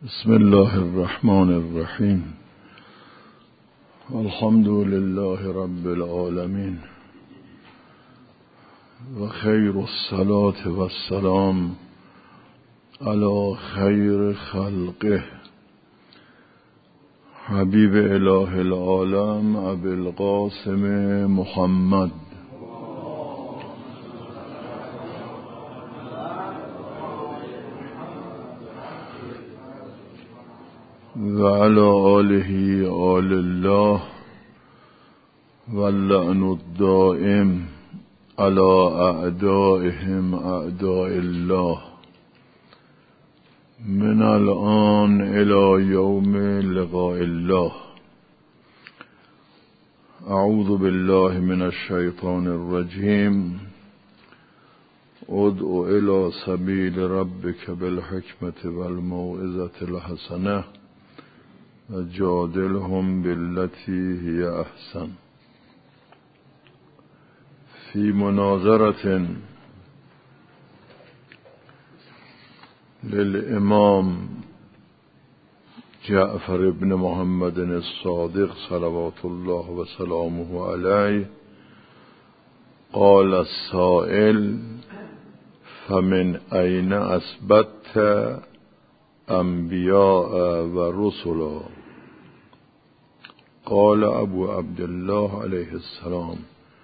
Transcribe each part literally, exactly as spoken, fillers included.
بسم الله الرحمن الرحیم. الحمد لله رب العالمین و خیر الصلاة و السلام علی خیر خلقه حبیب اله العالم ابی القاسم محمد و علی آله آل الله و اللعن الدائم علی اعدائهم اعداء الله من الآن الى یوم لقاء الله. اعوذ بالله من الشیطان الرجیم. ادع الى سبیل ربک بالحکمة والموعظة الحسنة و جادلهم بالتي هي احسن. فی مناظرة للامام جعفر ابن محمد الصادق صلوات الله و سلامه علیه قال السائل فمن این اثبت انبیاء و رسلا؟ قال ابو عبدالله علیه السلام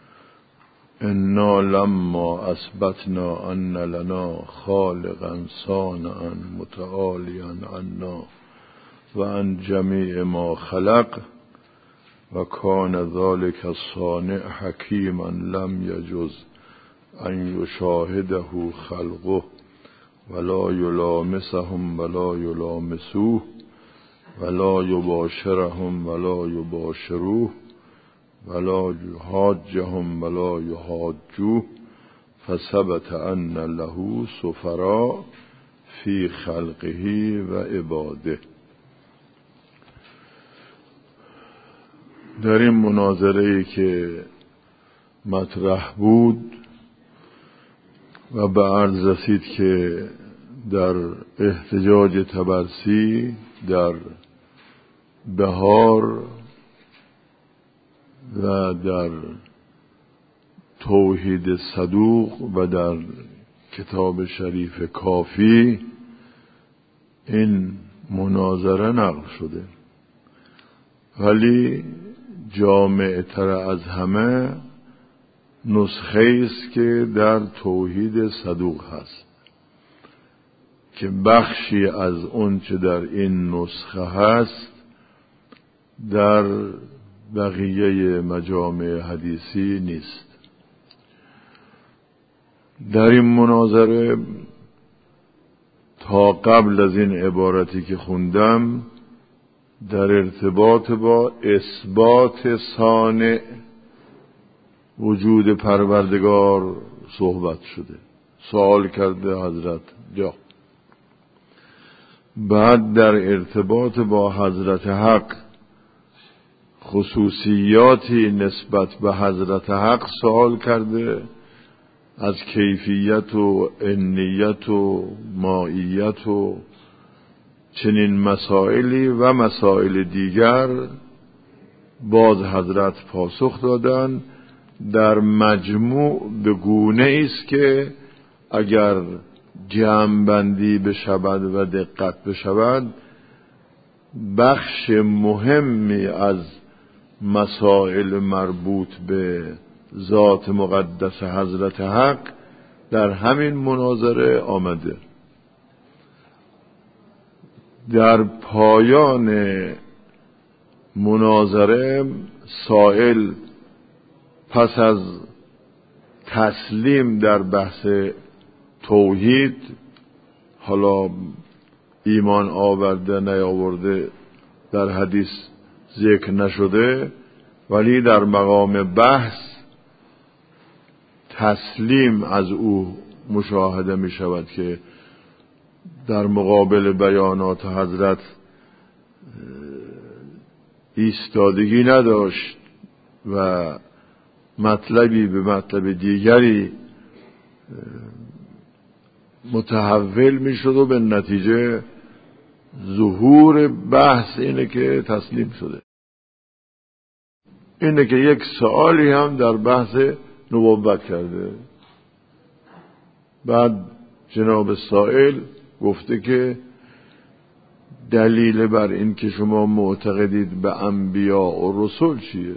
انا لما اثبتنا ان لنا خالقا صانعا متعالیا عنا و عن جمیع ما خلق و کان ذلك الصانع حکیما لم یجز ان یشاهده خلقه ولا یلامسهم ولا یلامسوه ولا یباشرهم ولا یباشروه ولا یحاجهم ولا یحاجوه فثبت ان له سفراء فی خلقه و عباده. در این مناظره‌ای که مطرح بود و به عرض رسید که در احتجاج طبرسی در بهار و در توحید صدوق و در کتاب شریف کافی این مناظره نقل شده، ولی جامع تر از همه نسخه است که در توحید صدوق هست که بخشی از اون چه در این نسخه هست در بقیه مجامع حدیثی نیست. در این مناظره تا قبل از این عبارتی که خوندم در ارتباط با اثبات صانع وجود پروردگار صحبت شده. سوال کرده حضرت جا. بعد در ارتباط با حضرت حق خصوصیاتی نسبت به حضرت حق سوال کرده، از کیفیت و انیت و مائیت و چنین مسائلی و مسائل دیگر باز حضرت پاسخ دادن. در مجموع به گونه است که اگر جمع بندی بشود و دقت بشود بخش مهمی از مسائل مربوط به ذات مقدس حضرت حق در همین مناظره آمده. در پایان مناظره سائل پس از تسلیم در بحث توحید، حالا ایمان آورده نیاورده در حدیث ذکر نشده، ولی در مقام بحث تسلیم از او مشاهده می شود که در مقابل بیانات حضرت ایستادگی نداشت و مطلبی به مطلب دیگری متحول می شد و به نتیجه ظهور بحث اینه که تسلیم شده، اینه که یک سوالی هم در بحث نبوت کرده. بعد جناب سائل گفته که دلیل بر این که شما معتقدید به انبیا و رسول چیه؟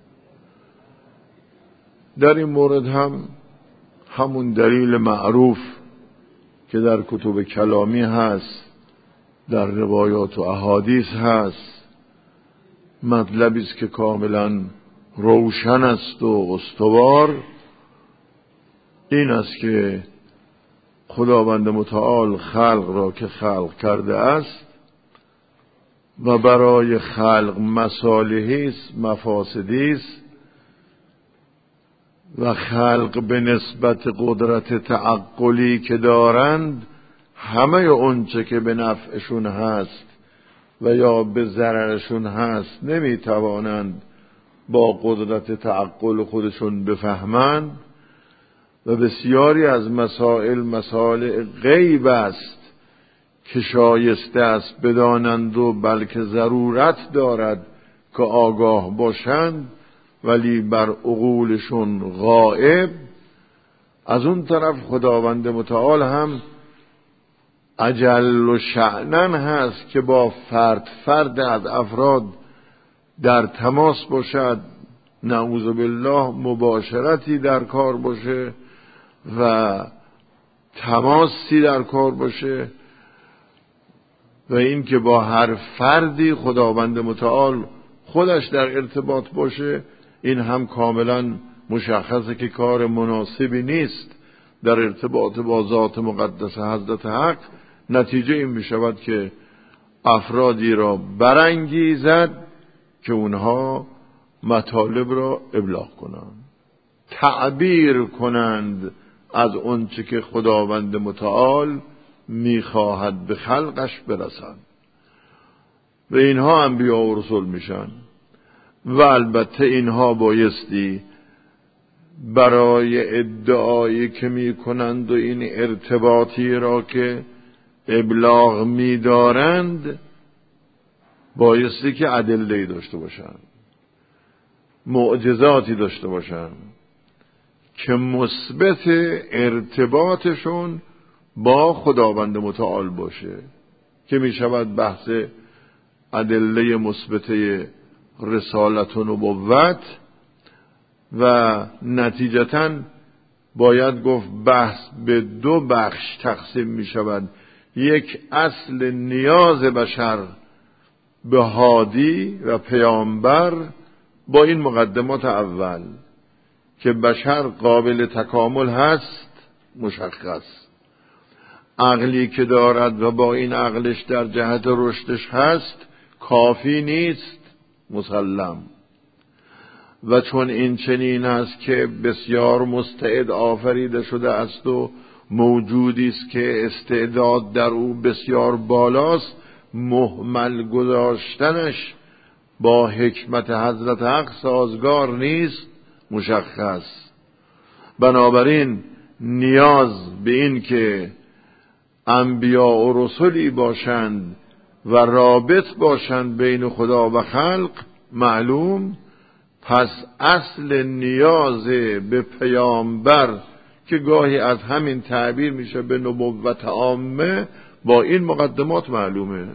در این مورد هم همون دلیل معروف که در کتب کلامی هست، در روایات و احادیث هست، مطلبی است که کاملا روشن است و استوار، این است که خداوند متعال خلق را که خلق کرده است و برای خلق مصالحی است، مفاسدی است، و خلق به نسبت قدرت تعقلی که دارند همه اونچه که به نفعشون هست و یا به ضررشون هست نمیتوانند با قدرت تعقل خودشون بفهمند و بسیاری از مسائل مسائل غیب است که شایسته است بدانند و بلکه ضرورت دارد که آگاه باشند ولی بر عقولشون غائب. از اون طرف خداوند متعال هم اجل و شأنن هست که با فرد فرد از افراد در تماس باشد، نعوذ بالله مباشرتی در کار باشه و تماسی در کار باشه، و این که با هر فردی خداوند متعال خودش در ارتباط باشه، این هم کاملا مشخصه که کار مناسبی نیست در ارتباط با ذات مقدس حضرت حق. نتیجه این می شود که افرادی را برانگیزد که اونها مطالب را ابلاغ کنند، تعبیر کنند از اونچه که خداوند متعال میخواهد به خلقش برسند، و اینها انبیا و رسول میشن. و البته اینها بایستی برای ادعایی که میکنند و این ارتباطی را که ابلاغ میدارند بایستی که ادله‌ای داشته باشند، معجزاتی داشته باشند که مثبت ارتباطشون با خداوند متعال باشه، که می شود بحث ادله مثبت رسالت و نبوت، و نتیجتاً باید گفت بحث به دو بخش تقسیم می شود. یک اصل نیاز بشر به هادی و پیامبر با این مقدمات اول که بشر قابل تکامل هست، مشخص، عقلی که دارد و با این عقلش در جهت رشدش هست کافی نیست، مسلم. و چون این چنین است که بسیار مستعد آفریده شده است و موجودی است که استعداد در او بسیار بالاست، مهمل گذاشتنش با حکمت حضرت حق سازگار نیست، مشخص. بنابراین نیاز به این که انبیا و رسولی باشند و رابط باشند بین خدا و خلق معلوم. پس اصل نیاز به پیامبر که گاهی از همین تعبیر میشه به نبوت عامه با این مقدمات معلومه.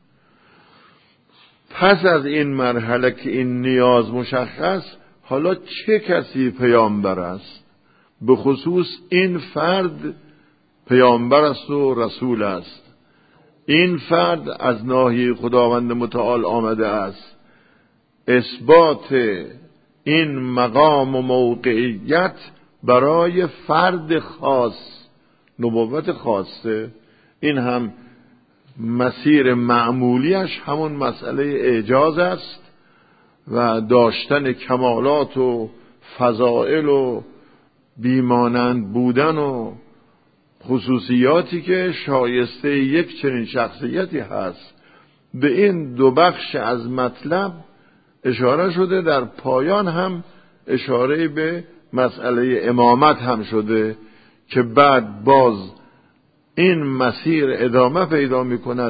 پس از این مرحله که این نیاز مشخص، حالا چه کسی پیامبر است؟ به خصوص این فرد پیامبر است و رسول است. این فرد از ناحیه خداوند متعال آمده است. اثبات این مقام و موقعیت برای فرد خاص، نبوت خاصه، این هم مسیر معمولیش همون مسئله اعجاز است و داشتن کمالات و فضائل و بیمانند بودن و خصوصیاتی که شایسته یک چنین شخصیتی هست. به این دو بخش از مطلب اشاره شده. در پایان هم اشاره به مسئله امامت هم شده که بعد باز این مسیر ادامه پیدا می کند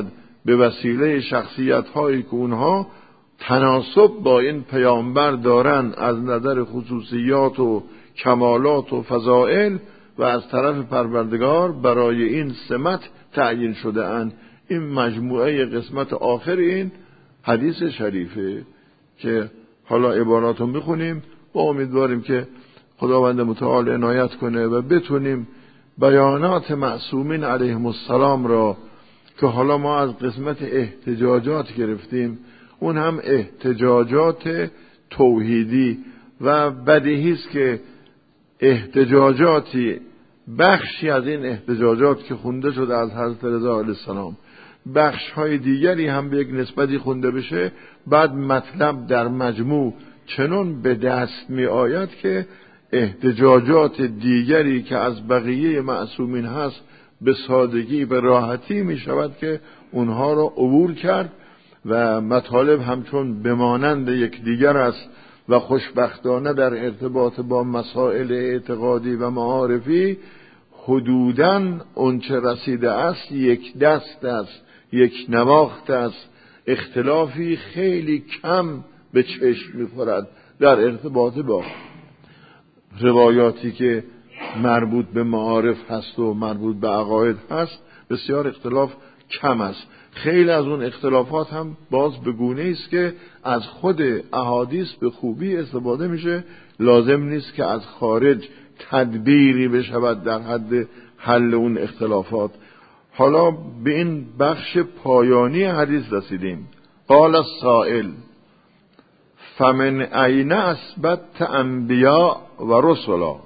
به وسیله شخصیت هایی که اونها تناسب با این پیامبر دارن از نظر خصوصیات و کمالات و فضائل و از طرف پروردگار برای این سمت تعیین شده اند. این مجموعه قسمت آخر این حدیث شریفه که حالا عباراتو میخونیم و امیدواریم که خداوند متعال عنایت کنه و بتونیم بیانات معصومین علیهم السلام را که حالا ما از قسمت احتجاجات گرفتیم، اون هم احتجاجات توحیدی و بدیهی است که احتجاجاتی بخشی از این احتجاجات که خونده شده از حضرت رضا علیه السلام، بخش های دیگری هم به یک نسبتی خونده بشه، بعد مطلب در مجموع چنون به دست می آید که احتجاجات دیگری که از بقیه معصومین هست به سادگی به راحتی می شود که اونها را عبور کرد و مطالب همچون بمانند یک دیگر است و خوشبختانه در ارتباط با مسائل اعتقادی و معارفی حدوداً اونچه رسیده است یک دست است، یک نواخت است، اختلافی خیلی کم به چشم می‌خورد در ارتباط با روایاتی که مربوط به معارف هست و مربوط به عقاید هست. بسیار اختلاف کم است. خیلی از اون اختلافات هم باز به گونه‌ای است که از خود احادیث به خوبی استفاده میشه، لازم نیست که از خارج تدبیری بشود در حد حل اون اختلافات. حالا به این بخش پایانی حدیث رسیدیم. قال السائل فمن این اثبت انبیاء و رسلا.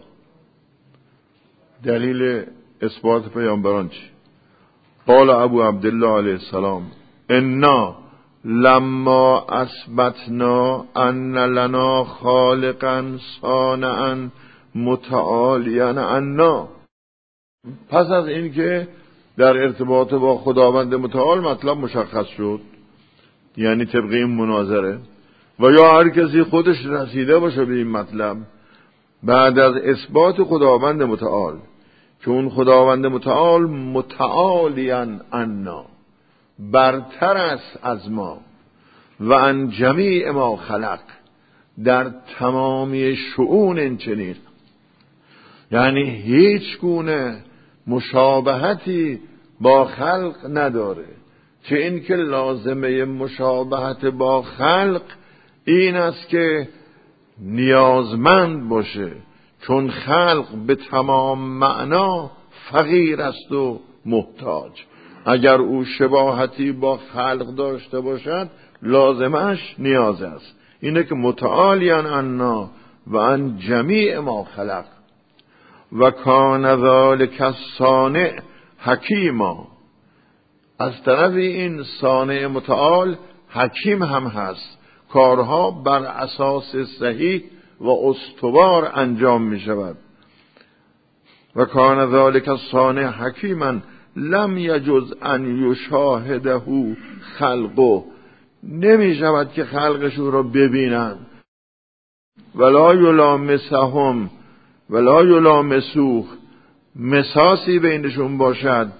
دلیل اثبات پیامبران چی؟ قال ابو عبدالله علیه السلام انا لما اثبتنا ان لنا خالقا صانعا متعالیا عنا. پس از این که در ارتباط با خداوند متعال مطلب مشخص شد، یعنی طبق این مناظره و یا هر کسی خودش رسیده باشه به این مطلب، بعد از اثبات خداوند متعال که اون خداوند متعال متعالیا عنا، برتر است از ما، و عن جمیع ما خلق، در تمامی شؤون این چنین، یعنی هیچ گونه مشابهتی با خلق نداره. چه این که لازمه مشابهت با خلق این است که نیازمند باشه، چون خلق به تمام معنا فقیر است و محتاج. اگر او شباهتی با خلق داشته باشد لازمش نیاز است. اینه که متعالیان عنا و عن جمیع ما خلق و کان ذالک الصانع حکیما. از طرف این صانع متعال حکیم هم هست، کارها بر اساس صحیح و استوار انجام می شود. و کان ذالک الصانع حکیما لم یجز ان یشاهده خلقه. نمی شود که خلقشون رو ببینن، ولا یلامسهم ولا یلامسوه، مساسی بینشون باشد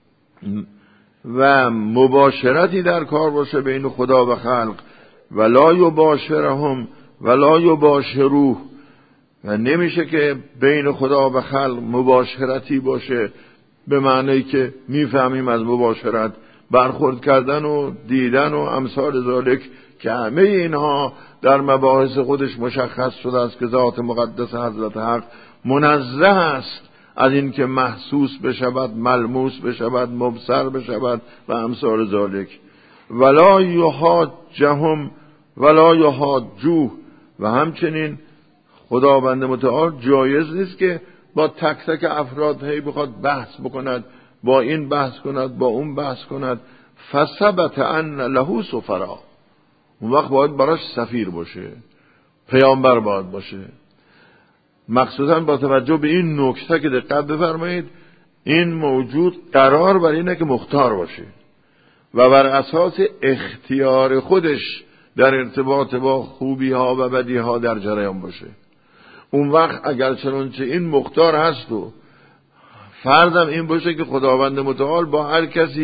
و مباشرتی در کار باشه بین خدا و خلق، ولا یباشرهم ولا یباشروه، و نمیشه که بین خدا و خلق مباشرتی باشه به معنی که میفهمیم از مباشرت برخورد کردن و دیدن و امثال ذالک، که همه اینها در مباحث خودش مشخص شده است که ذات مقدس حضرت حق منزه است از این که محسوس بشود، ملموس بشود، مبصر بشود و امثال ذالک. ولا یحاجهم ولا یحاجوه، و همچنین خداوند متعال جایز نیست که با تک تک افراد هی بخواد بحث بکند، با این بحث کند، با اون بحث کند. فثبت ان له سفرا، اون وقت باید براش سفیر باشه، پیامبر باید باشه. مخصوصا با توجه به این نکته که دقت بفرمایید، این موجود قرار بر اینه که مختار باشه و بر اساس اختیار خودش در ارتباط با خوبی ها و بدی ها در جریان باشه. اون وقت اگر چنانچه این مختار هست و فردم این باشه که خداوند متعال با هر کسی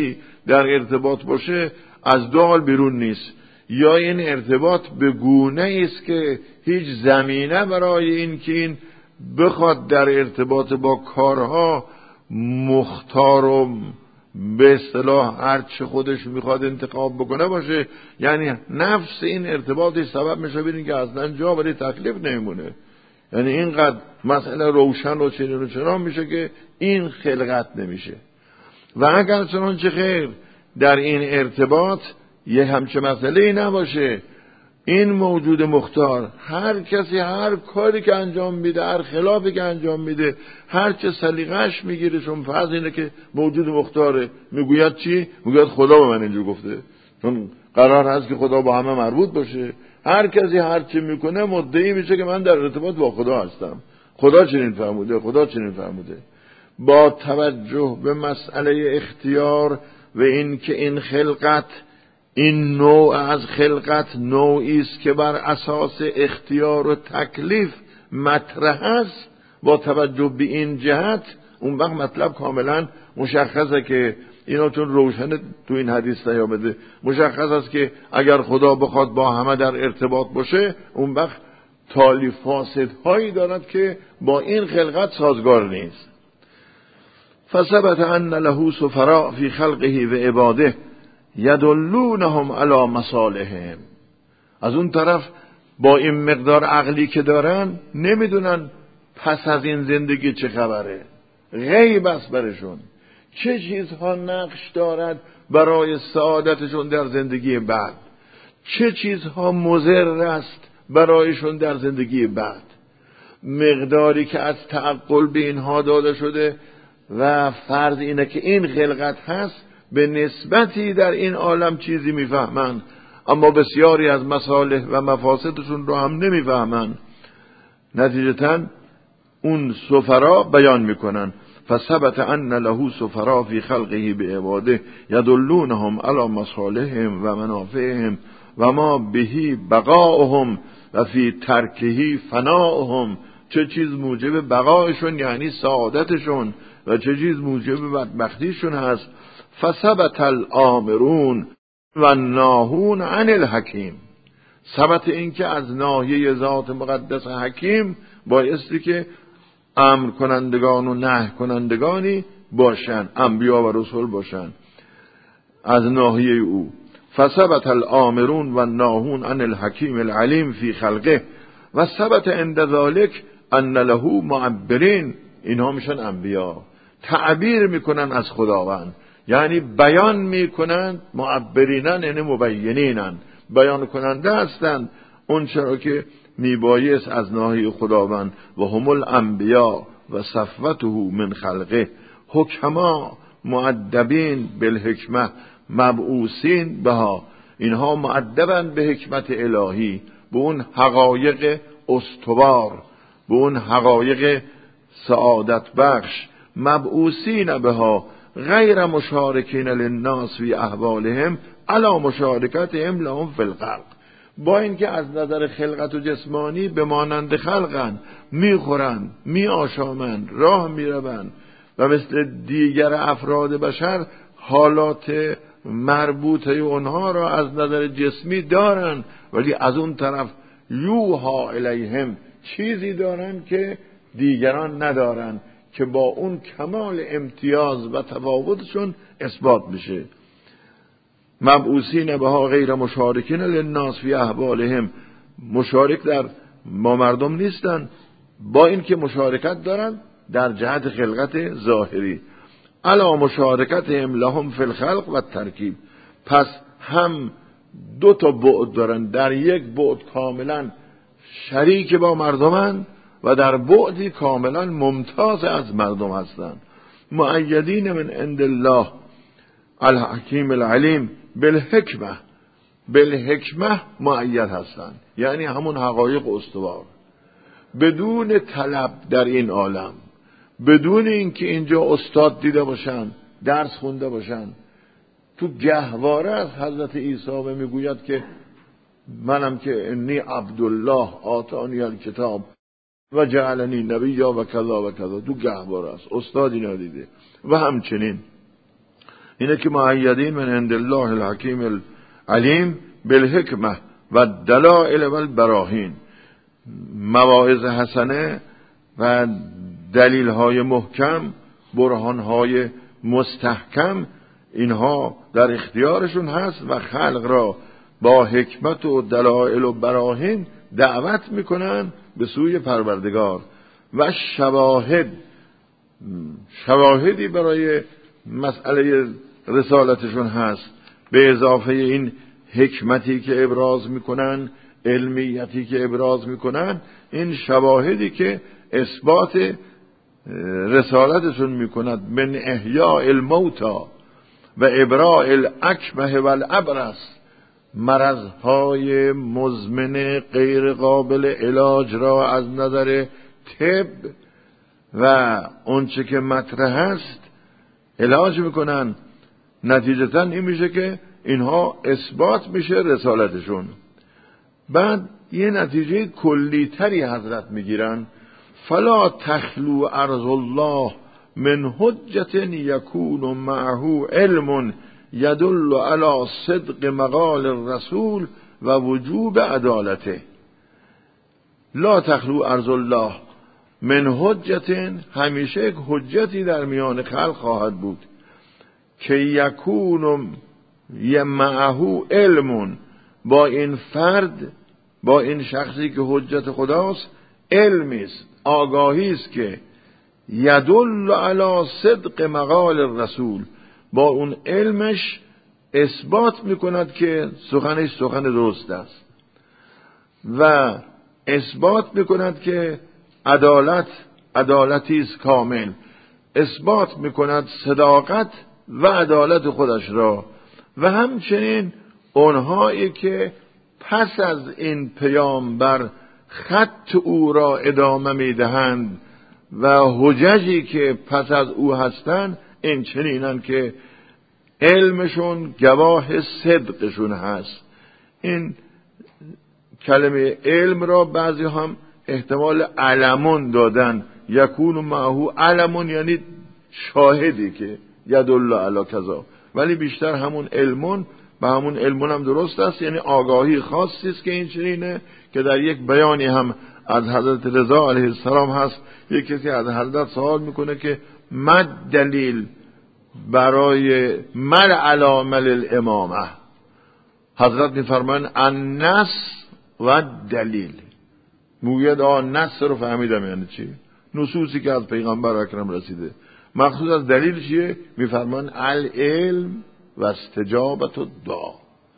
در ارتباط باشه از دو حال بیرون نیست. یا این ارتباط به گونه است که هیچ زمینه برای این که این بخواد در ارتباط با کارها مختار و به اصطلاح هر چه خودش میخواد انتخاب بکنه باشه، یعنی نفس این ارتباطش سبب میشه ببینید که اصلا جا برای تکلیف نمیمونه. یعنی اینقدر مسئله روشن و چنین و چنان میشه که این خلقت نمیشه. و اگر چنانچه خیر در این ارتباط یه همچه مسئله ای نباشه، این موجود مختار هر کسی هر کاری که انجام میده، هر خلافی که انجام میده، هر چه سلیقه‌اش میگیره، چون فرض اینه که موجود مختاره، میگوید چی؟ میگوید خدا به من اینجور گفته، چون قرار هست که خدا با همه مربوط باشه. هر کسی هر چه میکنه مدعی میشه که من در ارتباط با خدا هستم، خدا چنین فرموده، خدا چنین فرموده. با توجه به مسئله اختیار و این که این خلقت، این نوع از خلقت نوعی است که بر اساس اختیار و تکلیف مطرح است، با توجه به این جهت اون وقت مطلب کاملا مشخصه که اینا چون روشن تو این حدیث نیامده، مشخص است که اگر خدا بخواد با همه در ارتباط باشه، اون وقت تالی فاسد هایی دارد که با این خلقت سازگار نیست. فثبت ان له سفراء فی خلقه و عباده یدلونهم علی مصالحهم. از اون طرف با این مقدار عقلی که دارن نمیدونن پس از این زندگی چه خبره، غیب است برشون، چه چیزها نقش دارد برای سعادتشون در زندگی بعد، چه چیزها مضر است برایشون در زندگی بعد. مقداری که از تعقل به اینها داده شده و فرض اینه که این خلقت هست، به نسبتی در این عالم چیزی میفهمن، اما بسیاری از مصالح و مفاسدشون رو هم نمیفهمن. نتیجتاً اون سفرا بیان میکنن فثبت ان له سفرا فی خلقه بعباده یدلونهم علی مصالحهم و منافعهم و ما بهی بقاؤهم و فی ترکهی فناؤهم. چه چیز موجب بقایشون یعنی سعادتشون و چه چیز موجب بدبختیشون هست. فثبت الآمرون و ناهون عن الحکیم. ثبت این که از ناحیه ذات مقدس حکیم بایستی که امر کنندگان و نهی کنندگانی باشن، انبیا و رسول باشن از ناحیه او. فثبت الآمرون و ناهون عن الحکیم العلیم فی خلقه و ثبت عند ذلک ان له معبرین. اینها میشن انبیا، تعبیر میکنن از خداوند، یعنی بیان میکنن. معبرینن یعنی مبینینن، بیان کننده هستند اون چرا که میبایست از ناحیه خداوند. و هم الانبیا و صفوته من خلقه حکما مؤدبین بالحکمه مبعوثین بها. اینها مؤدبن به حکمت الهی، به اون حقایق استوار، به اون حقایق سعادت بخش. مبعوثین بها غیر مشارکین للناس فی احوالهم علی مشارکتهم لهم فی الخلق. با اینکه از نظر خلقت و جسمانی به مانند خلقن، میخورن، میآشامن، راه میروند و مثل دیگر افراد بشر حالات مربوطه اونها را از نظر جسمی دارن، ولی از اون طرف یوها الیهم چیزی دارن که دیگران ندارن که با اون کمال امتیاز و تفاوتشون اثبات میشه. مبعوثین بها غیر مشارکین للناس فی احوالهم. مشارک در ما مردم نیستن، با اینکه مشارکت دارن در جهت خلقت ظاهری. علا مشارکتهم لهم فی الخلق و ترکیب. پس هم دو تا بعد دارن، در یک بعد کاملا شریک با مردمن و در بعدی کاملا ممتاز از مردم هستند. مؤیدین من عند الله الحکیم العلیم بالحکمه. بالحکمه مؤید هستند، یعنی همون حقایق استوار، بدون طلب در این عالم، بدون اینکه اینجا استاد دیده باشن، درس خونده باشن. تو گهواره از حضرت عیسی میگوید که منم که انی عبدالله آتانی الکتاب و جعلنی نبیا و کذا و کذا. تو گهواره است، استادی ندیده. و همچنین اینه که مؤیدین من عند الله الحکیم العلیم بالحکمه و دلائل و البراهین، مواعظ حسنه و دلیل های محکم، برهان های مستحکم، اینها در اختیارشون هست و خلق را با حکمت و دلائل و براهین دعوت میکنن به سوی پروردگار. و شواهد، شواهدی برای مسئله رسالتشون هست به اضافه این حکمتی که ابراز میکنن، علمیتی که ابراز میکنن، این شواهدی که اثبات رسالتشون میکند من احیاء الموتى و ابراء الاکمه و الابرص، مرضهای مزمن غیر قابل علاج را از نظر طب و اونچه که مطرح است علاج میکنن. نتیجتا این میشه که اینها اثبات میشه رسالتشون. بعد یه نتیجه کلی تری حضرت میگیرن، فلا تخلو ارض الله من حجت یکون معه علم یدل علی صدق مقال الرسول و وجوب عدالته. لا تخلو ارض الله من حجت، همیشه یک حجتی در میان خلق خواهد بود که یکون معه علم، با این فرد، با این شخصی که حجت خداست، علمی است، آگاهی است که یدل علی صدق مقال الرسول، با اون علمش اثبات میکند که سخنش سخن درست است و اثبات میکند که عدالت عدالتی است کامل، اثبات میکند صداقت و عدالت خودش را. و همچنین اونهایی که پس از این پیامبر خط او را ادامه میدهند و حججی که پس از او هستند، این چنینن که علمشون گواه صدقشون هست. این کلمه علم را بعضی هم احتمال علمون دادن، یکون معه علمون یعنی شاهدی که یدل علی کذا، ولی بیشتر همون علمون، به همون علمون هم درست است، یعنی آگاهی خاصی است که این چنینه که در یک بیانی هم از حضرت رضا علیه السلام هست. یک کسی از حضرت سوال میکنه که مد دلیل برای مل علامل الامامه، حضرت میفرمان النص و دلیل. موید آن نص رو فهمیدم یعنی چی؟ نصوصی که از پیغمبر اکرم رسیده. مقصود از دلیل چیه؟ میفرمان العلم و استجابت الدعا.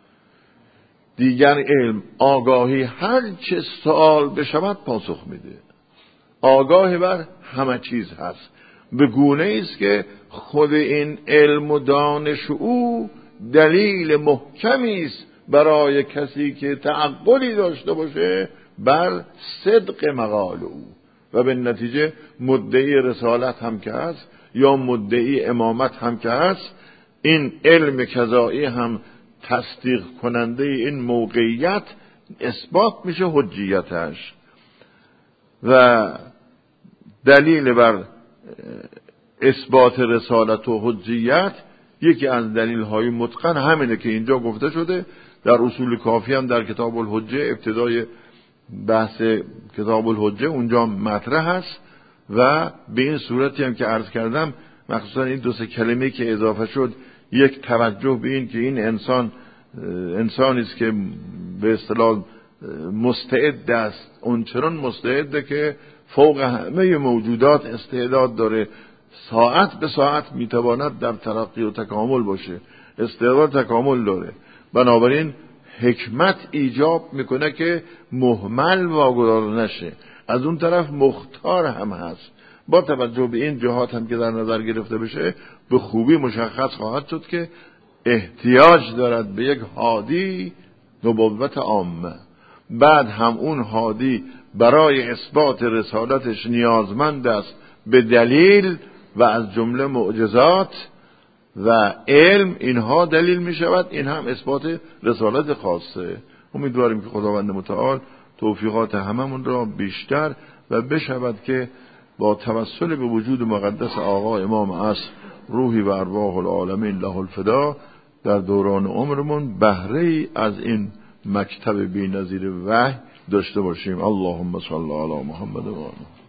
دیگر علم، آگاهی، هر چه سوال بشود پاسخ میده، آگاه بر همه چیز هست، به گونه است که خود این علم و دانش او دلیل محکمی است برای کسی که تعقلی داشته باشه بر صدق مقال او و به نتیجه مدعی رسالت هم که هست یا مدعی امامت هم که هست، این علم کذایی هم تصدیق کننده این موقعیت اثبات میشه حجیتش. و دلیل بر اثبات رسالت و حجیت، یکی از دلیل های متقن همینه که اینجا گفته شده در اصول کافی هم در کتاب الحجه، ابتدای بحث کتاب الحجه اونجا مطرح هست و به این صورتی هم که عرض کردم، مخصوصا این دو سه کلمه که اضافه شد، یک توجه به این که این انسان انسانی است که به اصطلاح مستعد است، اونچنان مستعده که فوق همه موجودات استعداد داره، ساعت به ساعت میتواند در ترقی و تکامل باشه، استعداد تکامل داره. بنابراین حکمت ایجاب میکنه که مهمل واگذار نشه. از اون طرف مختار هم هست، با توجه به این جهات هم که در نظر گرفته بشه به خوبی مشخص خواهد شد که احتیاج دارد به یک هادی نبوت عامه. بعد هم اون هادی برای اثبات رسالتش نیازمند است به دلیل و از جمله معجزات و علم، اینها دلیل می شود، این هم اثبات رسالت خاصه. امیدواریم که خداوند متعال توفیقات هممون را بیشتر و بشود که با توسل به وجود مقدس آقا امام عصر روحی و ارواح العالمین له الفدا در دوران عمرمون بهره ای از این مکتب بی‌نظیر وحی داشته باشیم. اللهم صل علی محمد و آله.